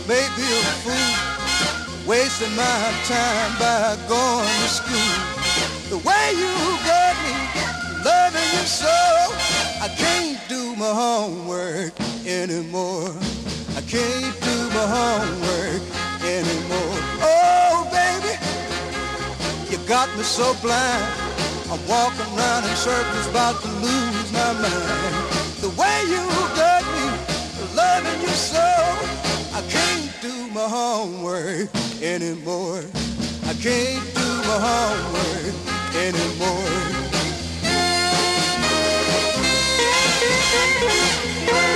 may be a fool, wasting my time by going to school. The way you got me loving you so, I can't do my homework anymore. I can't do my homework anymore. Oh, baby, you got me so blind. I'm walking around in circles, about to lose my mind. The way you got me loving you so, I can't do my homework anymore. I can't do my homework anymore.